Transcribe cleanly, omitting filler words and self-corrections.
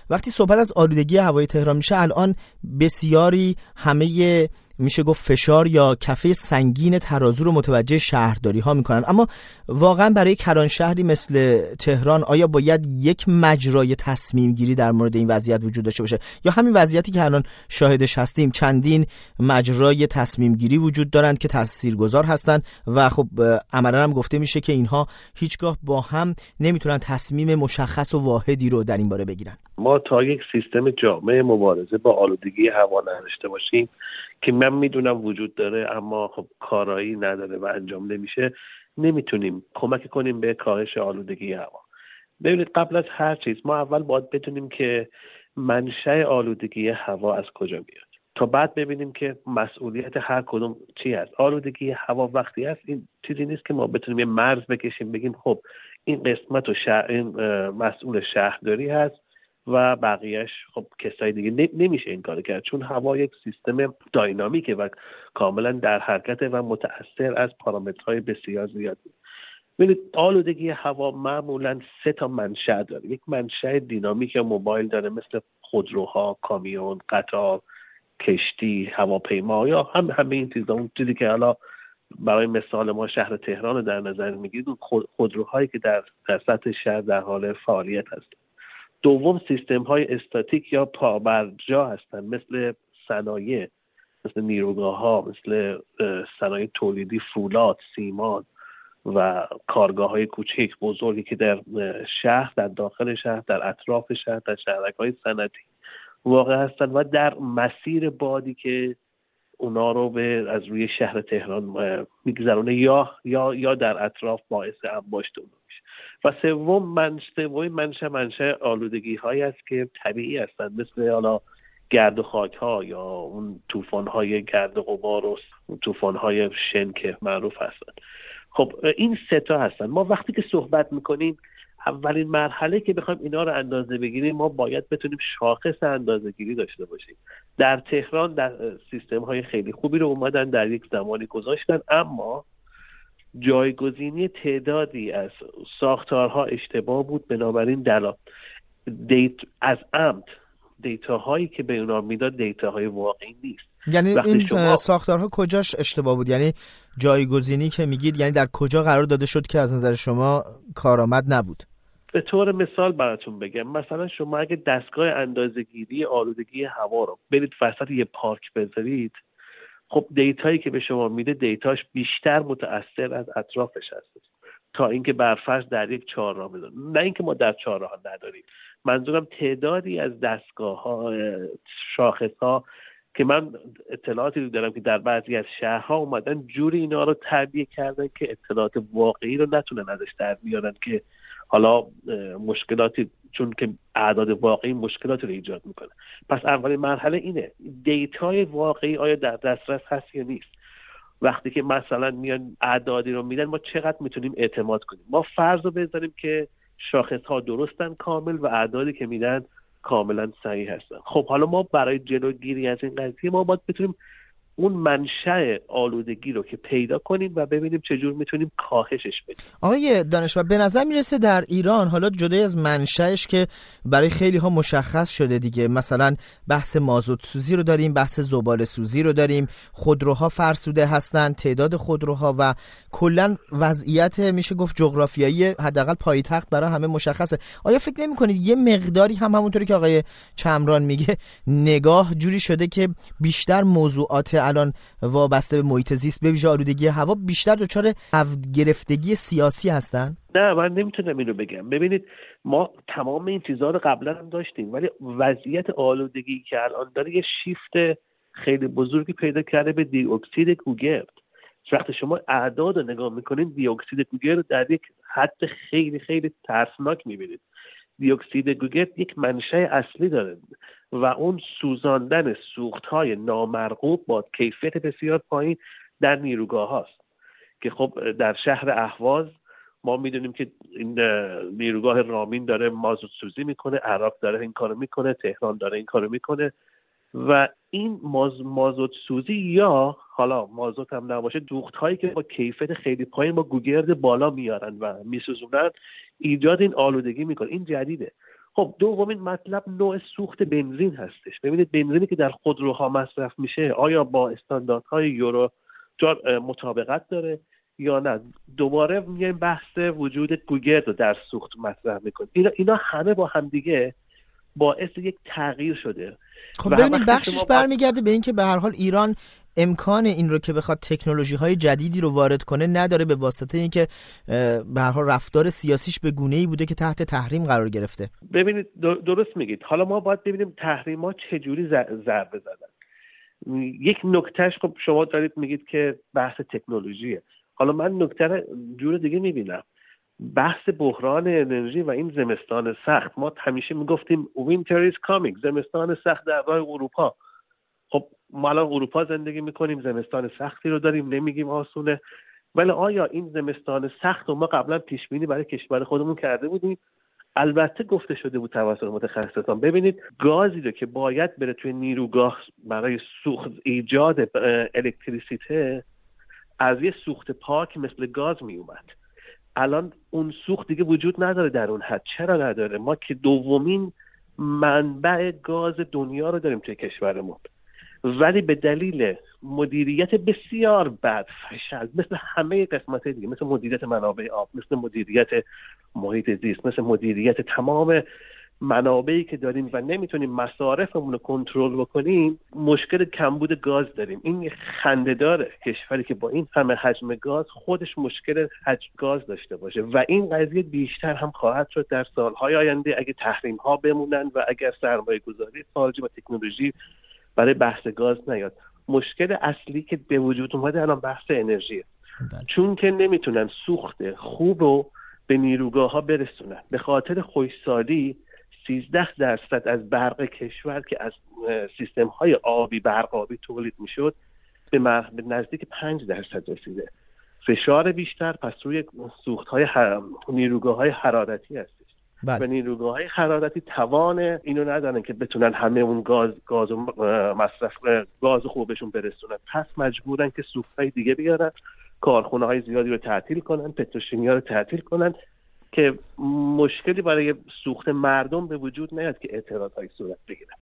وقتی صحبت از آلودگی هوای تهران میشه، الان بسیاری همه میشه گفت فشار یا کفه سنگین ترازو رو متوجه شهرداری ها میکنن، اما واقعا برای کلان شهری مثل تهران آیا باید یک مجرای تصمیم گیری در مورد این وضعیت وجود داشته باشه، یا همین وضعیتی که الان شاهدش هستیم چندین مجرای تصمیم گیری وجود دارند که تاثیرگذار هستند و خب عملاً هم گفته میشه که اینها هیچگاه با هم نمیتونن تصمیم مشخص و واحدی رو در این باره بگیرن؟ ما تا یک سیستم جامع مبارزه با آلودگی هوا نداشته باشیم که من میدونم وجود داره اما خب کارایی نداره و انجام نمیشه، نمیتونیم کمک کنیم به کاهش آلودگی هوا. ببینید، قبل از هر چیز ما اول باید بدونیم که منشأ آلودگی هوا از کجا میاد تا بعد ببینیم که مسئولیت هر کدوم چی است. آلودگی هوا وقتی است این چیزی نیست که ما بتونیم یه مرز بکشیم بگیم خب این قسمت و این مسئول شهرداری هست و بقیهش خب کسای دیگه. نمیشه این کارو کرد، چون هوا یک سیستم داینامیکه و کاملا در حرکته و متأثر از پارامترهای بسیار زیادی. ببینید، آلودگی هوا معمولا 3 تا منشأ داره. یک منشأ دینامیک یا موبایل داره مثل خودروها، کامیون، قطار، کشتی، هواپیما یا همه این چیزا. اون چیزی که حالا برای مثال ما شهر تهران رو در نظر میگیرید، خودروهایی که در سطح شهر در حال فعالیت هستند. دوم، سیستم های استاتیک یا پابرجا هستن مثل صنایع، مثل نیروگاه ها، مثل صنایع تولیدی، فولاد، سیمان و کارگاه های کوچک بزرگی که در شهر، در داخل شهر، در اطراف شهر، در شهرک های صنعتی واقع هستن و در مسیر بادی که اونا رو از روی شهر تهران میگذرونه یا در اطراف باعث انباشت اون میشه. و سوم منشأ آلودگی هایی است که طبیعی هستند مثل حالا گرد و خاک ها یا اون طوفان های گرد و غبار و طوفان های شن که معروف هستند. خب این 3 تا هستن. ما وقتی که صحبت میکنیم اولین مرحله که بخوایم اینا رو اندازه بگیریم ما باید بتونیم شاخص اندازه گیری داشته باشیم. در تهران در سیستم های خیلی خوبی رو اومدن در یک زمانی گذاشتن، اما جایگزینی تعدادی از ساختارها اشتباه بود. بنابراین از عمد دیتاهایی که به اونا میداد دیتاهای واقعی نیست. یعنی این ساختارها کجاش اشتباه بود؟ یعنی جایگزینی که میگید یعنی در کجا قرار داده شد که از نظر شما کارآمد نبود؟ به طور مثال براتون بگم، مثلا شما اگه دستگاه اندازه‌گیری آلودگی هوا رو برید وسط یه پارک بذارید، خب دیتایی که به شما میده دیتاش بیشتر متأثر از اطرافش هست تا اینکه برفرض در یک چهارراه بذارید. نه اینکه ما در چهارراه نداریم، منظورم تعدادی از دستگاه‌ها، شاخص‌ها که من اطلاعاتی رو دارم که در بعضی از شهرها اومدن جوری اینا رو تعبیه کردن که اطلاعات واقعی رو نتونن ازش در بیارن که حالا مشکلاتی، چون که اعداد واقعی مشکلاتی رو ایجاد میکنه. پس اولین مرحله اینه دیتای واقعی آیا در دسترس هست یا نیست. وقتی که مثلا میان اعدادی رو میدن ما چقدر میتونیم اعتماد کنیم؟ ما فرض رو بذاریم که شاخص‌ها درستن کامل و اعدادی که میدن کاملا صحیح هستن. خب حالا ما برای جلوگیری از این قضیه ما باید بتونیم اون منشأ آلودگی رو که پیدا کنیم و ببینیم چجور میتونیم کاهشش بدیم. آقای دانشور، به نظر میرسه در ایران حالا جدای از منشأش که برای خیلی ها مشخص شده دیگه، مثلا بحث مازوت سوزی رو داریم، بحث زباله سوزی رو داریم، خودروها فرسوده هستن، تعداد خودروها و کلا وضعیت میشه گفت جغرافیایی حداقل پایتخت برای همه مشخصه. آیا فکر نمی‌کنید یه مقداری همونطوری که آقای چمران میگه نگاه جوری شده که بیشتر موضوعات الان وابسته به محیط زیست به ویژه آلودگی هوا بیشتر دچار گرفتگی سیاسی هستن؟ نه، من نمیتونم اینو بگم. ببینید، ما تمام این چیزها رو قبلا هم داشتیم، ولی وضعیت آلودگی که الان داره یه شیفت خیلی بزرگی پیدا کرده به دی اکسید کوگرد. وقتی شما اعداد رو نگاه میکنید دی اکسید کوگرد رو در یک حد خیلی خیلی ترسناک میبینید. دی اکسید کوگرد یک منشأ اصلی داره و اون سوزاندن سوختهای نامرغوب با کیفیت بسیار پایین در نیروگاه هاست که خب در شهر اهواز ما میدونیم که این نیروگاه رامین داره مازوت سوزی میکنه، عراق داره این کارو میکنه، تهران داره این کارو میکنه و این مازوت سوزی یا حالا مازوت هم نباشه دوخت هایی که با کیفیت خیلی پایین با گوگرد بالا میارن و میسوزونن ایجاد این آلودگی میکنه. این جدیده. خب دومین مطلب نوع سوخت بنزین هستش. ببینید بنزینی که در خودروها مصرف میشه آیا با استانداردهای یورو مطابقت داره یا نه. دوباره میایم بحث وجود گوگرد رو در سوخت مطرح میکنیم. اینا همه با هم دیگه باعث یک تغییر شده. خب ببینید بخشش برمیگرده به این که به هر حال ایران امکان این رو که بخواد تکنولوژی‌های جدیدی رو وارد کنه نداره، به واسطه اینکه به هر حال رفتار سیاسیش به گونه‌ای بوده که تحت تحریم قرار گرفته. ببینید درست میگید. حالا ما باید ببینیم تحریم‌ها چجوری ضربه زدن. یک نکتهش خب شما دارید میگید که بحث تکنولوژیه. حالا من نکته جور دیگه میبینم. بحث بحران انرژی و این زمستان سخت، ما همیشه میگفتیم winter is coming، زمستان سخت در راه اروپا. خب ما الان اروپا زندگی میکنیم، زمستان سختی رو داریم، نمیگیم آسونه، ولی آیا این زمستان سخت رو ما قبلا پیش بینی برای کشور خودمون کرده بودیم؟ البته گفته شده بود توسط متخصصان. ببینید گازی رو که باید بره توی نیروگاه برای سوخت ایجاد الکتریسیته از یه سوخت پاک مثل گاز می اومد. الان اون سوخت دیگه وجود نداره در اون حد. چرا نداره؟ ما که دومین منبع گاز دنیا رو داریم توی کشورمون، ولی به دلیل مدیریت بسیار بد، فشل، مثل همه قسمت دیگه، مثل مدیریت منابع آب، مثل مدیریت محیط زیست، مثل مدیریت تمام منابعی که داریم و نمیتونیم مصارفمون رو کنترل بکنیم، مشکل کمبود گاز داریم. این خنده‌داره کشوری که با این همه حجم گاز خودش مشکل حجم گاز داشته باشه و این قضیه بیشتر هم خواهد شد در سالهای آینده اگه تحریم‌ها بمونن و اگر سرمایه‌گذاری خارجی و تکنولوژی برای بحث گاز نیاد. مشکل اصلی که به وجود اومده الان بحث انرژیه. چون که نمیتونن سوخت خوب رو به نیروگاه‌ها برسونن. به خاطر خشکسالی 13% از برق کشور که از سیستم‌های آبی برق آبی تولید میشد به نزدیک 5% رسیده. فشار بیشتر پس روی سوخت‌های نیروگاه‌های حرارتی هستش. و نیروگاه‌های حرارتی توان اینو ندارن که بتونن همه اون گاز مصرف گاز خوبشون برسونن. پس مجبورن که سوخت‌های دیگه بیارن، کارخونه‌های زیادی رو تعطیل کنن، پتروشیمیا رو تعطیل کنن که مشکلی برای سوخت مردم به وجود نیاد که اعتراضایی صورت بگیره.